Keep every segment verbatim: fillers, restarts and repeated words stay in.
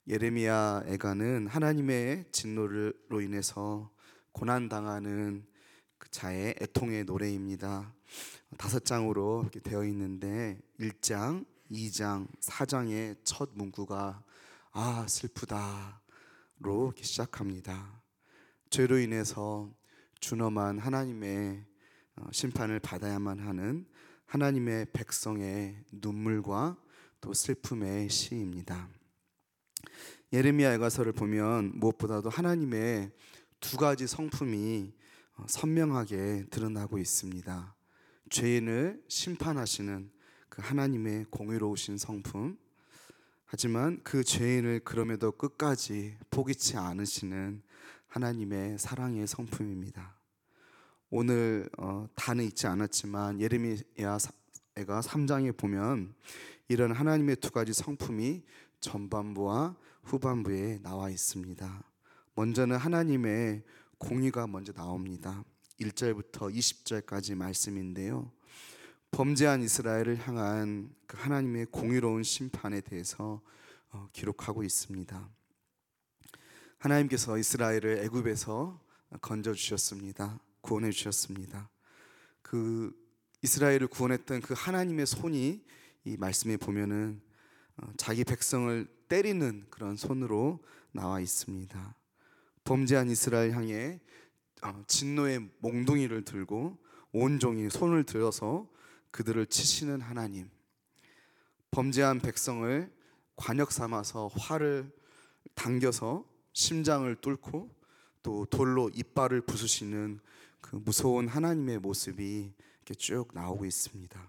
예레미야 애가는 하나님의 진노로 인해서 고난당하는 그 자의 애통의 노래입니다. 다섯 장으로 이렇게 되어 있는데 일 장, 이 장, 사 장의 첫 문구가 아 슬프다로 이렇게 시작합니다. 죄로 인해서 준엄한 하나님의 심판을 받아야만 하는 하나님의 백성의 눈물과 또 슬픔의 시입니다. 예레미야 애가서를 보면 무엇보다도 하나님의 두 가지 성품이 선명하게 드러나고 있습니다. 죄인을 심판하시는 그 하나님의 공의로우신 성품, 하지만 그 죄인을 그럼에도 끝까지 포기치 않으시는 하나님의 사랑의 성품입니다. 오늘 어, 다는 있지 않았지만 예레미야가 삼 장에 보면 이런 하나님의 두 가지 성품이 전반부와 후반부에 나와 있습니다. 먼저는 하나님의 공의가 먼저 나옵니다. 일 절부터 이십 절까지 말씀인데요, 범죄한 이스라엘을 향한 그 하나님의 공의로운 심판에 대해서 어, 기록하고 있습니다. 하나님께서 이스라엘을 애굽에서 건져 주셨습니다. 구원해 주셨습니다. 그 이스라엘을 구원했던 그 하나님의 손이 이 말씀에 보면은 어, 자기 백성을 때리는 그런 손으로 나와 있습니다. 범죄한 이스라엘 향해 어, 진노의 몽둥이를 들고 온종일 손을 들어서 그들을 치시는 하나님, 범죄한 백성을 관역 삼아서 활을 당겨서 심장을 뚫고 또 돌로 이빨을 부수시는 그 무서운 하나님의 모습이 이렇게 쭉 나오고 있습니다.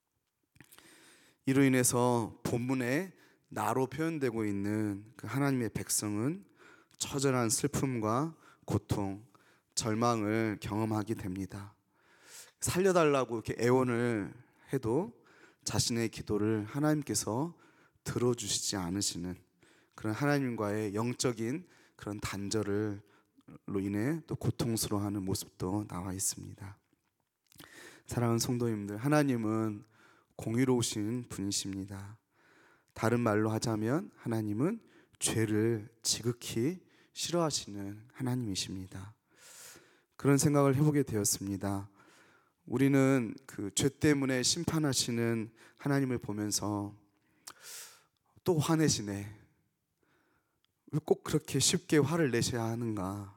이로 인해서 본문에 나로 표현되고 있는 그 하나님의 백성은 처절한 슬픔과 고통, 절망을 경험하게 됩니다. 살려달라고 이렇게 애원을 해도 자신의 기도를 하나님께서 들어주시지 않으시는 그런 하나님과의 영적인 그런 단절로 인해 또 고통스러워하는 모습도 나와 있습니다. 사랑하는 성도님들, 하나님은 공의로우신 분이십니다. 다른 말로 하자면 하나님은 죄를 지극히 싫어하시는 하나님이십니다. 그런 생각을 해보게 되었습니다. 우리는 그 죄 때문에 심판하시는 하나님을 보면서 또 화내시네, 왜 꼭 그렇게 쉽게 화를 내셔야 하는가,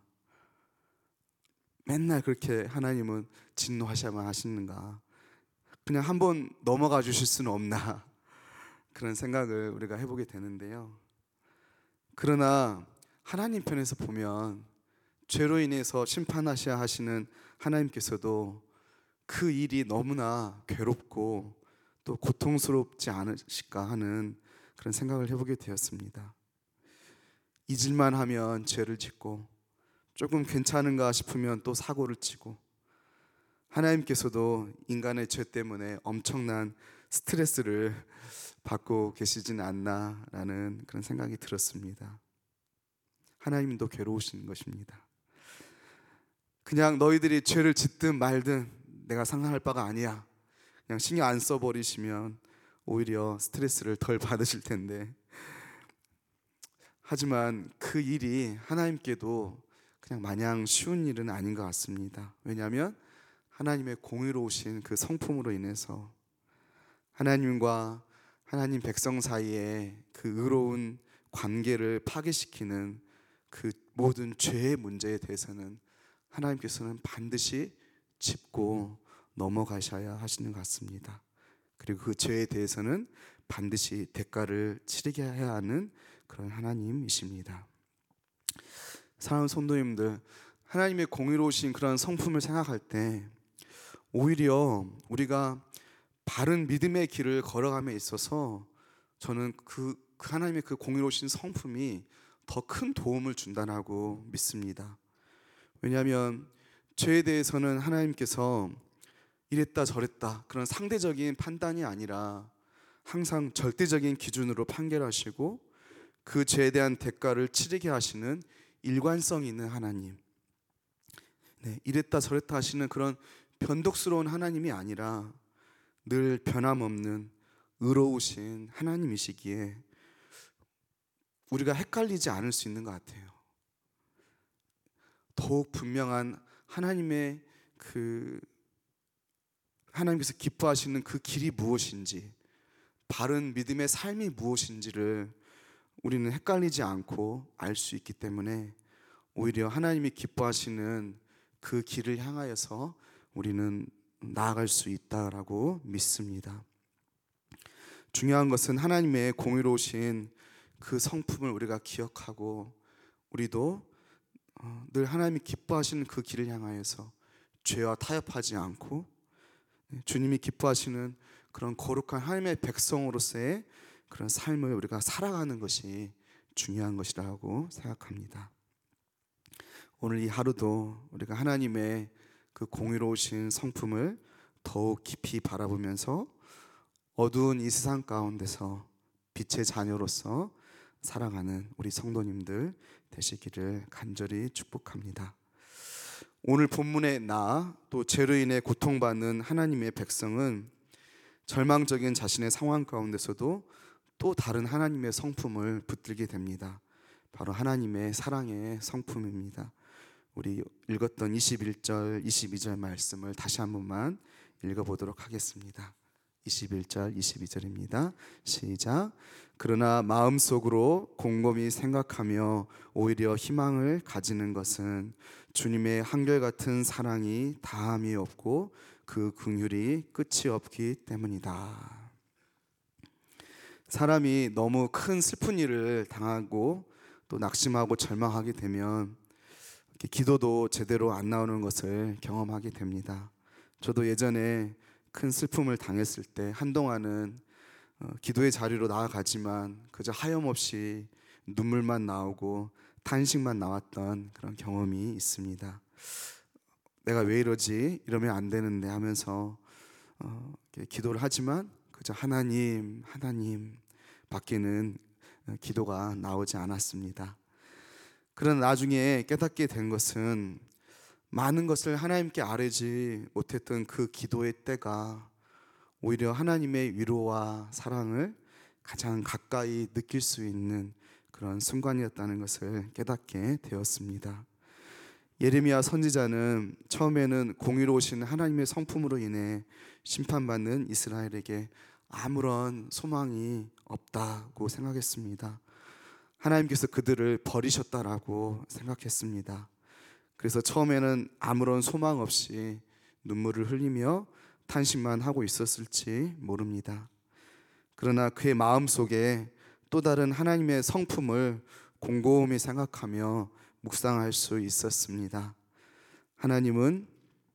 맨날 그렇게 하나님은 진노하셔야만 하시는가, 그냥 한번 넘어가 주실 수는 없나, 그런 생각을 우리가 해보게 되는데요. 그러나 하나님 편에서 보면 죄로 인해서 심판하셔야 하시는 하나님께서도 그 일이 너무나 괴롭고 또 고통스럽지 않으실까 하는 그런 생각을 해보게 되었습니다. 잊을만 하면 죄를 짓고 조금 괜찮은가 싶으면 또 사고를 치고, 하나님께서도 인간의 죄 때문에 엄청난 스트레스를 받고 계시지는 않나라는 그런 생각이 들었습니다. 하나님도 괴로우신 것입니다. 그냥 너희들이 죄를 짓든 말든 내가 상관할 바가 아니야, 그냥 신경 안 써버리시면 오히려 스트레스를 덜 받으실 텐데, 하지만 그 일이 하나님께도 그냥 마냥 쉬운 일은 아닌 것 같습니다. 왜냐하면 하나님의 공의로우신 그 성품으로 인해서 하나님과 하나님 백성 사이에 그 의로운 관계를 파괴시키는 그 모든 죄의 문제에 대해서는 하나님께서는 반드시 짚고 넘어가셔야 하시는 것 같습니다. 그리고 그 죄에 대해서는 반드시 대가를 치르게 해야 하는 그런 하나님이십니다. 사랑하는 성도님들, 하나님의 공의로우신 그런 성품을 생각할 때 오히려 우리가 바른 믿음의 길을 걸어감에 있어서 저는 그, 그 하나님의 그 공의로우신 성품이 더 큰 도움을 준다고 믿습니다. 왜냐하면 죄에 대해서는 하나님께서 이랬다 저랬다 그런 상대적인 판단이 아니라 항상 절대적인 기준으로 판결하시고 그 죄에 대한 대가를 치르게 하시는 일관성 있는 하나님, 네, 이랬다 저랬다 하시는 그런 변덕스러운 하나님이 아니라 늘 변함없는 의로우신 하나님이시기에 우리가 헷갈리지 않을 수 있는 것 같아요. 더욱 분명한 하나님의 그 하나님께서 기뻐하시는 그 길이 무엇인지, 바른 믿음의 삶이 무엇인지를 우리는 헷갈리지 않고 알 수 있기 때문에 오히려 하나님이 기뻐하시는 그 길을 향하여서 우리는 나아갈 수 있다라고 믿습니다. 중요한 것은 하나님의 공의로우신 그 성품을 우리가 기억하고 우리도 늘 하나님이 기뻐하시는 그 길을 향하여서 죄와 타협하지 않고 주님이 기뻐하시는 그런 거룩한 하나님의 백성으로서의 그런 삶을 우리가 살아가는 것이 중요한 것이라고 생각합니다. 오늘 이 하루도 우리가 하나님의 그 공의로우신 성품을 더욱 깊이 바라보면서 어두운 이 세상 가운데서 빛의 자녀로서 살아가는 우리 성도님들 되시기를 간절히 축복합니다. 오늘 본문의 나, 또 죄로 인해 고통받는 하나님의 백성은 절망적인 자신의 상황 가운데서도 또 다른 하나님의 성품을 붙들게 됩니다. 바로 하나님의 사랑의 성품입니다. 우리 읽었던 이십일 절, 이십이 절 말씀을 다시 한 번만 읽어보도록 하겠습니다. 이십일 절, 이십이 절입니다. 시작. 그러나 마음속으로 곰곰이 생각하며 오히려 희망을 가지는 것은 주님의 한결같은 사랑이 다함이 없고 그 긍휼이 끝이 없기 때문이다. 사람이 너무 큰 슬픈 일을 당하고 또 낙심하고 절망하게 되면 기도도 제대로 안 나오는 것을 경험하게 됩니다. 저도 예전에 큰 슬픔을 당했을 때 한동안은 기도의 자리로 나아가지만 그저 하염없이 눈물만 나오고 탄식만 나왔던 그런 경험이 있습니다. 내가 왜 이러지? 이러면 안 되는데 하면서 어, 기도를 하지만 그저 하나님, 하나님 밖에는 기도가 나오지 않았습니다. 그러나 나중에 깨닫게 된 것은 많은 것을 하나님께 아뢰지 못했던 그 기도의 때가 오히려 하나님의 위로와 사랑을 가장 가까이 느낄 수 있는 그런 순간이었다는 것을 깨닫게 되었습니다. 예레미야 선지자는 처음에는 공의로우신 하나님의 성품으로 인해 심판받는 이스라엘에게 아무런 소망이 없다고 생각했습니다. 하나님께서 그들을 버리셨다라고 생각했습니다. 그래서 처음에는 아무런 소망 없이 눈물을 흘리며 탄식만 하고 있었을지 모릅니다. 그러나 그의 마음속에 또 다른 하나님의 성품을 곰곰이 생각하며 묵상할 수 있었습니다. 하나님은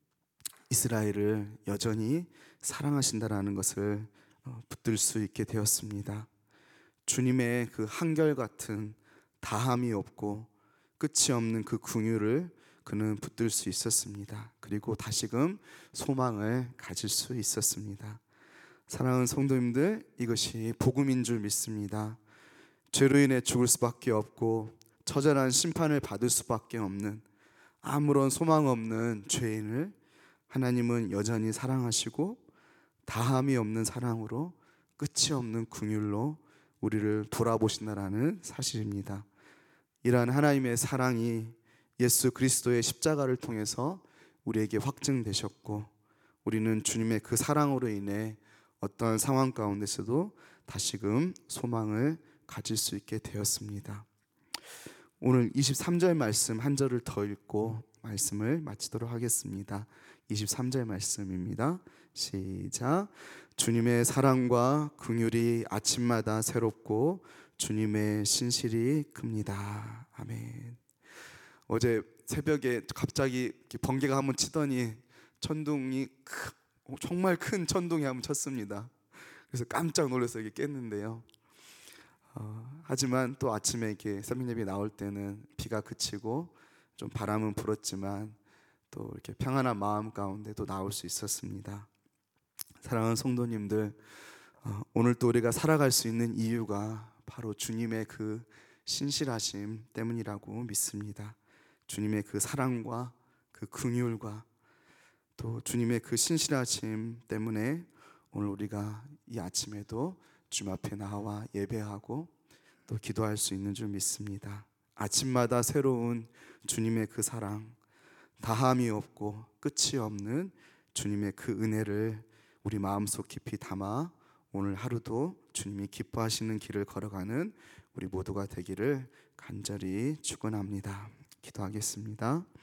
이스라엘을 여전히 사랑하신다라는 것을 붙들 수 있게 되었습니다. 주님의 그 한결같은 다함이 없고 끝이 없는 그 긍휼을 그는 붙들 수 있었습니다. 그리고 다시금 소망을 가질 수 있었습니다. 사랑하는 성도님들, 이것이 복음인 줄 믿습니다. 죄로 인해 죽을 수밖에 없고 처절한 심판을 받을 수밖에 없는 아무런 소망 없는 죄인을 하나님은 여전히 사랑하시고 다함이 없는 사랑으로 끝이 없는 긍휼로 우리를 돌아보신다라는 사실입니다. 이러한 하나님의 사랑이 예수 그리스도의 십자가를 통해서 우리에게 확증되셨고 우리는 주님의 그 사랑으로 인해 어떠한 상황 가운데서도 다시금 소망을 가질 수 있게 되었습니다. 오늘 이십삼 절 말씀 한 절을 더 읽고 말씀을 마치도록 하겠습니다. 이십삼 절 말씀입니다. 시작. 주님의 사랑과 긍휼이 아침마다 새롭고 주님의 신실이 큽니다. 아멘. 어제 새벽에 갑자기 번개가 한번 치더니 천둥이 정말 큰 천둥이 한번 쳤습니다. 그래서 깜짝 놀라서 이렇게 깼는데요. 어, 하지만 또 아침에 이렇게 새벽 예배 나올 때는 비가 그치고 좀 바람은 불었지만 또 이렇게 평안한 마음 가운데 또 나올 수 있었습니다. 사랑하는 성도님들, 어, 오늘 또 우리가 살아갈 수 있는 이유가 바로 주님의 그 신실하심 때문이라고 믿습니다. 주님의 그 사랑과 그 긍휼과 또 주님의 그 신실하심 때문에 오늘 우리가 이 아침에도 주님 앞에 나와 예배하고 또 기도할 수 있는 줄 믿습니다. 아침마다 새로운 주님의 그 사랑, 다함이 없고 끝이 없는 주님의 그 은혜를 우리 마음속 깊이 담아 오늘 하루도 주님이 기뻐하시는 길을 걸어가는 우리 모두가 되기를 간절히 축원합니다. 기도하겠습니다.